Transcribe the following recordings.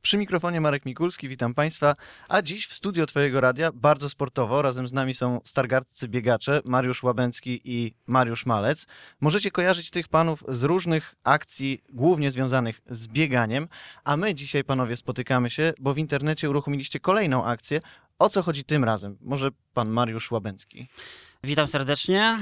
Przy mikrofonie Marek Mikulski, witam Państwa. A dziś w studio Twojego radia, bardzo sportowo, razem z nami są stargardzcy biegacze Mariusz Łabęcki i Mariusz Malec. Możecie kojarzyć tych panów z różnych akcji, głównie związanych z bieganiem, a my dzisiaj, panowie, spotykamy się, bo w internecie uruchomiliście kolejną akcję. O co chodzi tym razem? Może pan Mariusz Łabęcki. Witam serdecznie.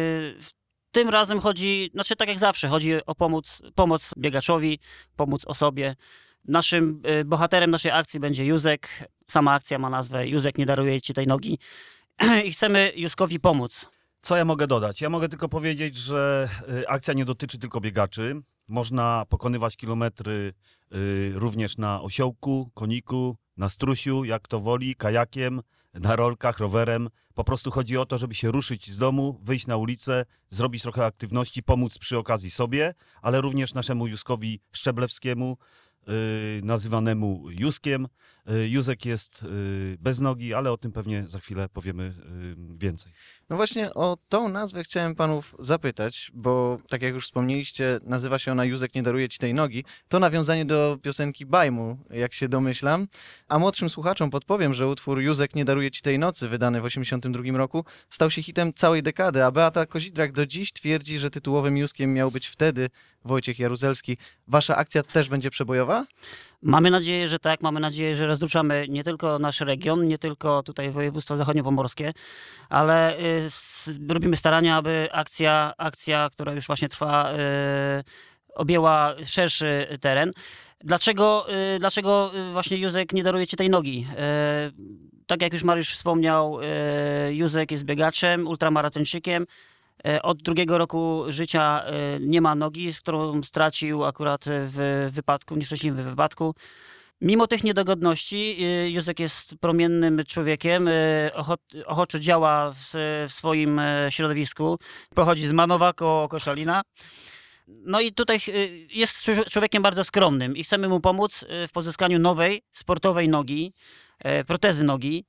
Tym razem chodzi, tak jak zawsze, chodzi o pomoc biegaczowi, pomóc osobie. Naszym bohaterem naszej akcji będzie Józek. Sama akcja ma nazwę Józek nie daruje ci tej nogi. I chcemy Józkowi pomóc. Co ja mogę dodać? Ja mogę tylko powiedzieć, że akcja nie dotyczy tylko biegaczy. Można pokonywać kilometry również na osiołku, koniku, na strusiu, jak to woli, kajakiem, na rolkach, rowerem. Po prostu chodzi o to, żeby się ruszyć z domu, wyjść na ulicę, zrobić trochę aktywności, pomóc przy okazji sobie, ale również naszemu Józkowi Szczeblewskiemu, nazywanemu Józkiem. Józek jest bez nogi, ale o tym pewnie za chwilę powiemy więcej. No właśnie o tą nazwę chciałem panów zapytać, bo tak jak już wspomnieliście, nazywa się ona Józek nie daruje ci tej nogi. To nawiązanie do piosenki Bajmu, jak się domyślam. A młodszym słuchaczom podpowiem, że utwór Józek nie daruje ci tej nocy, wydany w 1982 roku, stał się hitem całej dekady, a Beata Kozidrak do dziś twierdzi, że tytułowym Józkiem miał być wtedy Wojciech Jaruzelski. Wasza akcja też będzie przebojowa? Mamy nadzieję, że tak. Mamy nadzieję, że rozruszamy nie tylko nasz region, nie tylko tutaj województwo zachodniopomorskie, ale robimy starania, aby akcja, która już właśnie trwa, objęła szerszy teren. Dlaczego właśnie Józek nie daruje ci tej nogi? Tak jak już Mariusz wspomniał, Józek jest biegaczem, ultramaratończykiem. Od drugiego roku życia nie ma nogi, z którą stracił akurat w wypadku, nieszczęśliwym wypadku. Mimo tych niedogodności Józek jest promiennym człowiekiem, ochoczo działa w swoim środowisku. Pochodzi z Manowa koło Koszalina. No i tutaj jest człowiekiem bardzo skromnym i chcemy mu pomóc w pozyskaniu nowej, sportowej nogi, protezy nogi,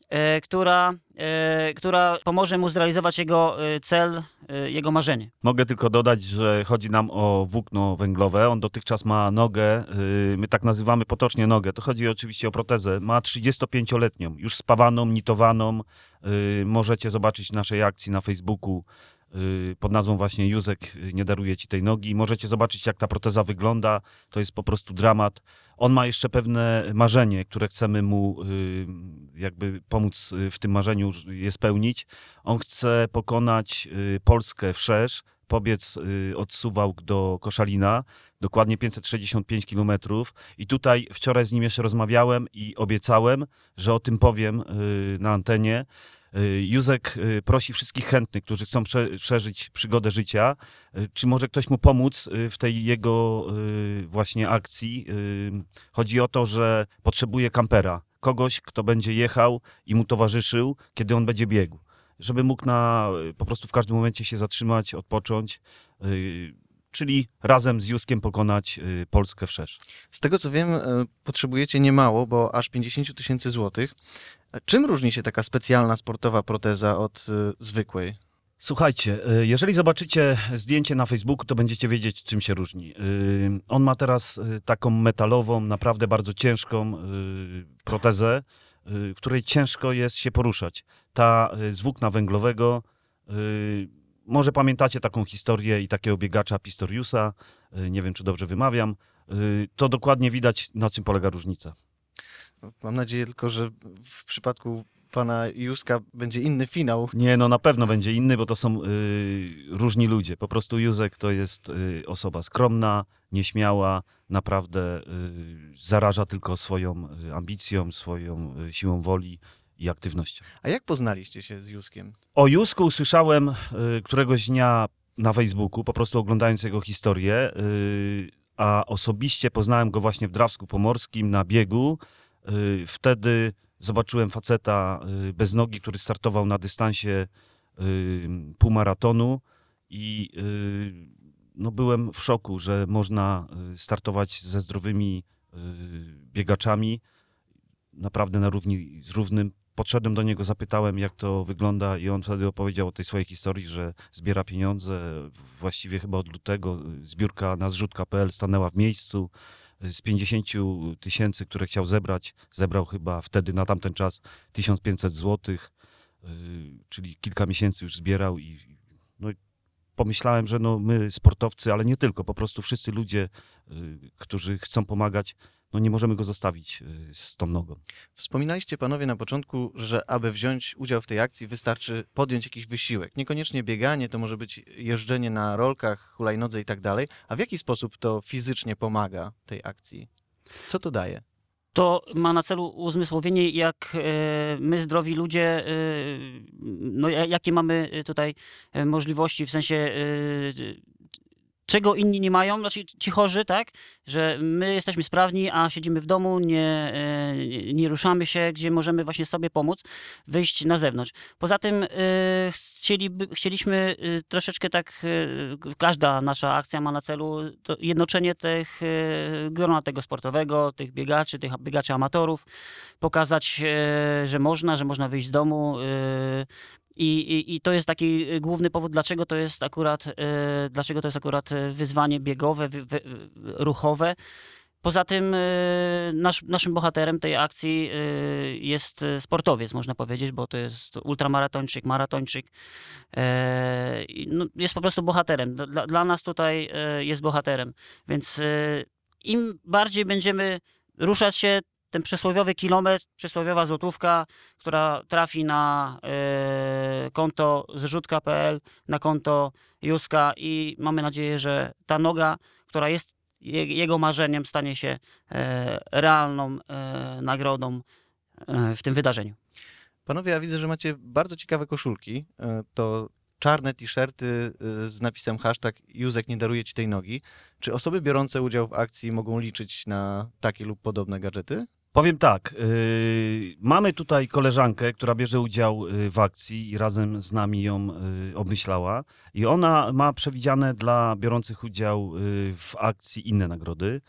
która pomoże mu zrealizować jego cel, jego marzenie. Mogę tylko dodać, że chodzi nam o włókno węglowe. On dotychczas ma nogę, my tak nazywamy potocznie nogę, to chodzi oczywiście o protezę. Ma 35-letnią, już spawaną, nitowaną. Możecie zobaczyć w naszej akcji na Facebooku pod nazwą właśnie Józek nie daruje ci tej nogi. Możecie zobaczyć, jak ta proteza wygląda. To jest po prostu dramat. On ma jeszcze pewne marzenie, które chcemy mu jakby pomóc w tym marzeniu je spełnić. On chce pokonać Polskę wszerz, pobiec od Suwałk do Koszalina, dokładnie 565 km. I tutaj wczoraj z nim jeszcze rozmawiałem i obiecałem, że o tym powiem na antenie. Józek prosi wszystkich chętnych, którzy chcą przeżyć przygodę życia, czy może ktoś mu pomóc w tej jego właśnie akcji. Chodzi o to, że potrzebuje kampera, kogoś, kto będzie jechał i mu towarzyszył, kiedy on będzie biegł. Żeby mógł po prostu w każdym momencie się zatrzymać, odpocząć, czyli razem z Józkiem pokonać Polskę wszerz. Z tego co wiem, potrzebujecie niemało, bo aż 50 000 złotych. Czym różni się taka specjalna sportowa proteza od zwykłej? Słuchajcie, jeżeli zobaczycie zdjęcie na Facebooku, to będziecie wiedzieć, czym się różni. On ma teraz taką metalową, naprawdę bardzo ciężką protezę, w której ciężko jest się poruszać. Ta z włókna węglowego, może pamiętacie taką historię i takiego biegacza Pistoriusa, nie wiem, czy dobrze wymawiam, to dokładnie widać, na czym polega różnica. Mam nadzieję tylko, że w przypadku pana Józka będzie inny finał. Nie, no na pewno będzie inny, bo to są różni ludzie. Po prostu Józek to jest osoba skromna, nieśmiała, naprawdę zaraża tylko swoją ambicją, swoją siłą woli i aktywnością. A jak poznaliście się z Józkiem? O Józku usłyszałem któregoś dnia na Facebooku, po prostu oglądając jego historię, a osobiście poznałem go właśnie w Drawsku Pomorskim na biegu. Wtedy zobaczyłem faceta bez nogi, który startował na dystansie półmaratonu i no byłem w szoku, że można startować ze zdrowymi biegaczami naprawdę na równi z równym. Podszedłem do niego, zapytałem, jak to wygląda i on wtedy opowiedział o tej swojej historii, że zbiera pieniądze, właściwie chyba od lutego zbiórka na zrzutka.pl stanęła w miejscu, z 50 000, które chciał zebrać, zebrał chyba wtedy na tamten czas 1500 złotych, czyli kilka miesięcy już zbierał i no, pomyślałem, że no my sportowcy, ale nie tylko, po prostu wszyscy ludzie, którzy chcą pomagać, no nie możemy go zostawić z tą nogą. Wspominaliście panowie na początku, że aby wziąć udział w tej akcji wystarczy podjąć jakiś wysiłek. Niekoniecznie bieganie, to może być jeżdżenie na rolkach, hulajnodze i tak dalej. A w jaki sposób to fizycznie pomaga tej akcji? Co to daje? To ma na celu uzmysłowienie, jak my, zdrowi ludzie, no, jakie mamy tutaj możliwości, w sensie czego inni nie mają, znaczy ci chorzy, tak, że my jesteśmy sprawni, a siedzimy w domu, nie ruszamy się, gdzie możemy właśnie sobie pomóc, wyjść na zewnątrz. Poza tym chcieliśmy troszeczkę tak, każda nasza akcja ma na celu to jednoczenie tych grona tego sportowego, tych biegaczy amatorów, pokazać, że można wyjść z domu. I to jest taki główny powód, dlaczego to jest akurat wyzwanie biegowe, ruchowe. Poza tym naszym bohaterem tej akcji jest sportowiec, można powiedzieć, bo to jest ultramaratończyk, maratończyk. No, jest po prostu bohaterem. Dla nas tutaj jest bohaterem. Więc im bardziej będziemy ruszać się, ten przysłowiowy kilometr, przysłowiowa złotówka, która trafi na konto zrzutka.pl, na konto Józka i mamy nadzieję, że ta noga, która jest jego marzeniem, stanie się realną nagrodą w tym wydarzeniu. Panowie, ja widzę, że macie bardzo ciekawe koszulki. To czarne t-shirty z napisem hashtag Józek nie daruje ci tej nogi. Czy osoby biorące udział w akcji mogą liczyć na takie lub podobne gadżety? Powiem tak, mamy tutaj koleżankę, która bierze udział w akcji i razem z nami ją obmyślała i ona ma przewidziane dla biorących udział w akcji inne nagrody.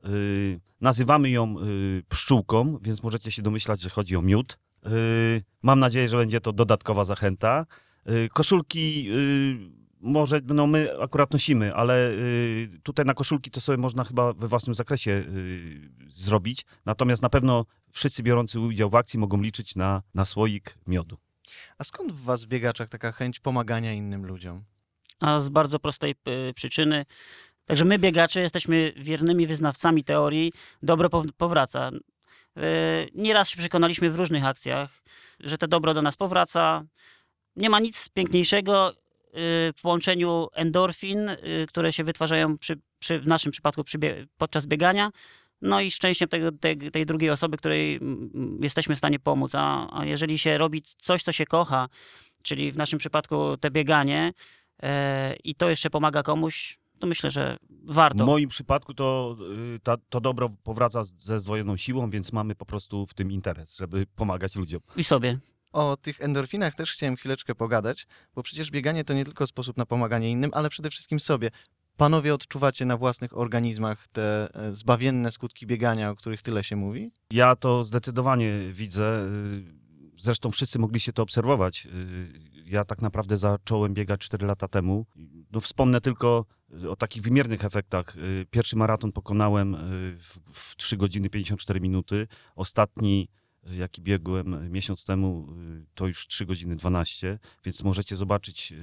Nazywamy ją pszczółką, więc możecie się domyślać, że chodzi o miód. Mam nadzieję, że będzie to dodatkowa zachęta. Koszulki może no my akurat nosimy, ale tutaj na koszulki to sobie można chyba we własnym zakresie zrobić. Natomiast na pewno wszyscy biorący udział w akcji mogą liczyć na słoik miodu. A skąd w was, biegaczach, taka chęć pomagania innym ludziom? A z bardzo prostej przyczyny. Także my, biegacze, jesteśmy wiernymi wyznawcami teorii dobro powraca. Nieraz się przekonaliśmy w różnych akcjach, że to dobro do nas powraca. Nie ma nic piękniejszego w połączeniu endorfin, które się wytwarzają w naszym przypadku podczas biegania, no i szczęściem tej drugiej osoby, której jesteśmy w stanie pomóc. A jeżeli się robi coś, co się kocha, czyli w naszym przypadku te bieganie i to jeszcze pomaga komuś, to myślę, że warto. W moim przypadku to dobro powraca ze zdwojoną siłą, więc mamy po prostu w tym interes, żeby pomagać ludziom. I sobie. O tych endorfinach też chciałem chwileczkę pogadać, bo przecież bieganie to nie tylko sposób na pomaganie innym, ale przede wszystkim sobie. Panowie odczuwacie na własnych organizmach te zbawienne skutki biegania, o których tyle się mówi? Ja to zdecydowanie widzę. Zresztą wszyscy mogliście to obserwować. Ja tak naprawdę zacząłem biegać 4 lata temu. No wspomnę tylko o takich wymiernych efektach. Pierwszy maraton pokonałem w 3 godziny 54 minuty. Ostatni, jaki biegłem miesiąc temu, to już 3 godziny 12, więc możecie zobaczyć,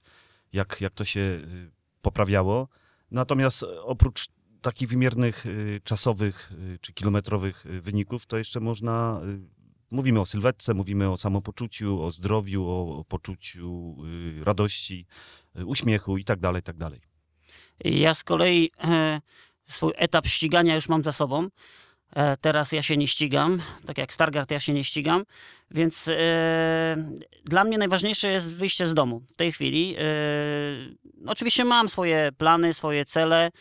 jak to się poprawiało. Natomiast oprócz takich wymiernych czasowych czy kilometrowych wyników, to jeszcze można... Mówimy o sylwetce, mówimy o samopoczuciu, o zdrowiu, o poczuciu radości, uśmiechu i tak dalej, tak dalej. Ja z kolei swój etap ścigania już mam za sobą. Teraz ja się nie ścigam, tak jak Stargard ja się nie ścigam, więc dla mnie najważniejsze jest wyjście z domu w tej chwili. Oczywiście mam swoje plany, swoje cele,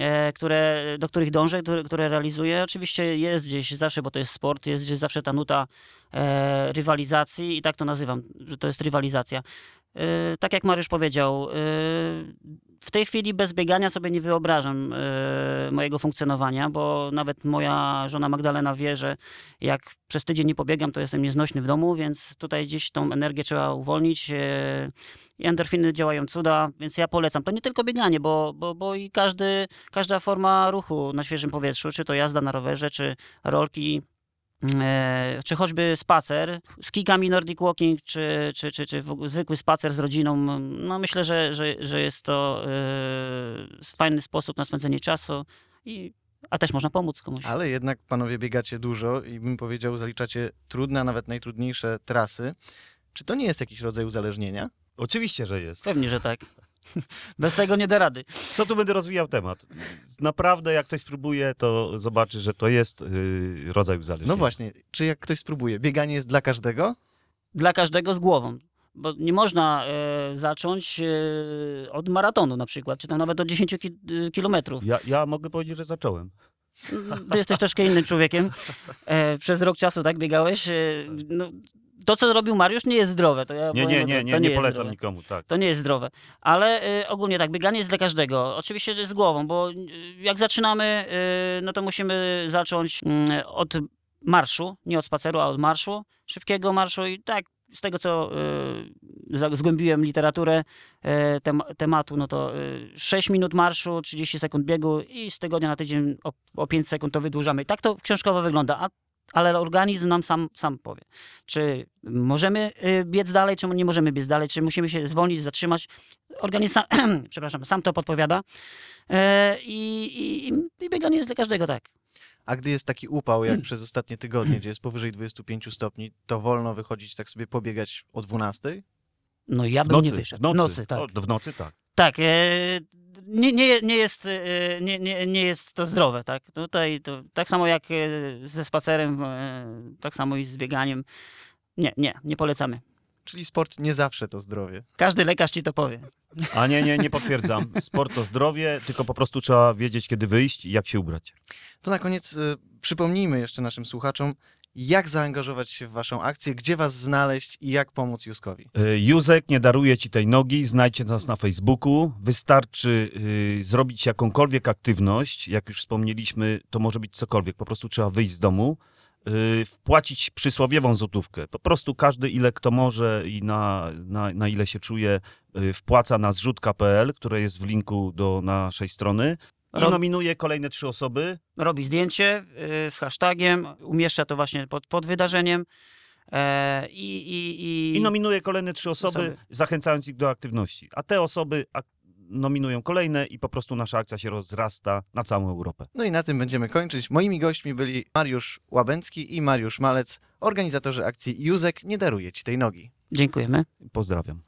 do których dążę, które realizuję. Oczywiście jest gdzieś zawsze, bo to jest sport, jest gdzieś zawsze ta nuta rywalizacji i tak to nazywam, że to jest rywalizacja. Tak jak Mariusz powiedział, w tej chwili bez biegania sobie nie wyobrażam mojego funkcjonowania, bo nawet moja żona Magdalena wie, że jak przez tydzień nie pobiegam, to jestem nieznośny w domu, więc tutaj gdzieś tą energię trzeba uwolnić i endorfiny działają cuda, więc ja polecam. To nie tylko bieganie, bo i każda forma ruchu na świeżym powietrzu, czy to jazda na rowerze, czy rolki, czy choćby spacer z kijkami Nordic Walking, czy zwykły spacer z rodziną. No myślę, że jest to fajny sposób na spędzenie czasu, a też można pomóc komuś. Ale jednak panowie biegacie dużo i bym powiedział, zaliczacie trudne, a nawet najtrudniejsze trasy. Czy to nie jest jakiś rodzaj uzależnienia? Oczywiście, że jest. Pewnie, że tak. Bez tego nie da rady. Co tu będę rozwijał temat? Naprawdę, jak ktoś spróbuje, to zobaczy, że to jest rodzaj uzależnienia. No właśnie, czy jak ktoś spróbuje, bieganie jest dla każdego? Dla każdego z głową. Bo nie można zacząć od maratonu na przykład, czy tam nawet od 10 kilometrów. Ja mogę powiedzieć, że zacząłem. Ty jesteś troszkę innym człowiekiem. Przez rok czasu tak biegałeś. No, to, co robił Mariusz, nie jest zdrowe. To ja powiem, to Nie jest polecam zdrowe. nikomu, tak. To nie jest zdrowe. Ale ogólnie tak, bieganie jest dla każdego. Oczywiście z głową, bo jak zaczynamy, no to musimy zacząć od marszu, nie od spaceru, a od marszu, szybkiego marszu i tak, z tego co zgłębiłem literaturę tematu, no to 6 minut marszu, 30 sekund biegu i z tygodnia na tydzień o 5 sekund to wydłużamy. Tak to książkowo wygląda, ale organizm nam sam powie, czy możemy biec dalej, czy nie możemy biec dalej, czy musimy się zwolnić, zatrzymać. Organizm sam, przepraszam, sam to podpowiada i bieganie jest dla każdego, tak. A gdy jest taki upał, jak przez ostatnie tygodnie, gdzie jest powyżej 25 stopni, to wolno wychodzić tak sobie pobiegać o 12? No ja W bym nie nocy, wyszedł. w nocy. Tak. W nocy, tak. Tak, nie jest to zdrowe, tak? Tutaj to, tak samo jak ze spacerem, tak samo i z bieganiem. Nie polecamy. Czyli sport nie zawsze to zdrowie. Każdy lekarz ci to powie. A nie potwierdzam. Sport to zdrowie, tylko po prostu trzeba wiedzieć, kiedy wyjść i jak się ubrać. To na koniec przypomnijmy jeszcze naszym słuchaczom, jak zaangażować się w waszą akcję, gdzie was znaleźć i jak pomóc Józkowi. Józek nie daruje ci tej nogi, znajdźcie nas na Facebooku. Wystarczy zrobić jakąkolwiek aktywność, jak już wspomnieliśmy, to może być cokolwiek, po prostu trzeba wyjść z domu, wpłacić przysłowiową złotówkę. Po prostu każdy ile kto może i na ile się czuje, wpłaca na zrzutka.pl, które jest w linku do naszej strony i nominuje kolejne 3 osoby. Robi zdjęcie z hashtagiem, umieszcza to właśnie pod wydarzeniem I nominuje kolejne 3 osoby, zachęcając ich do aktywności. A te osoby nominują kolejne i po prostu nasza akcja się rozrasta na całą Europę. No i na tym będziemy kończyć. Moimi gośćmi byli Mariusz Łabęcki i Mariusz Malec, organizatorzy akcji Józek nie daruje ci tej nogi. Dziękujemy. Pozdrawiam.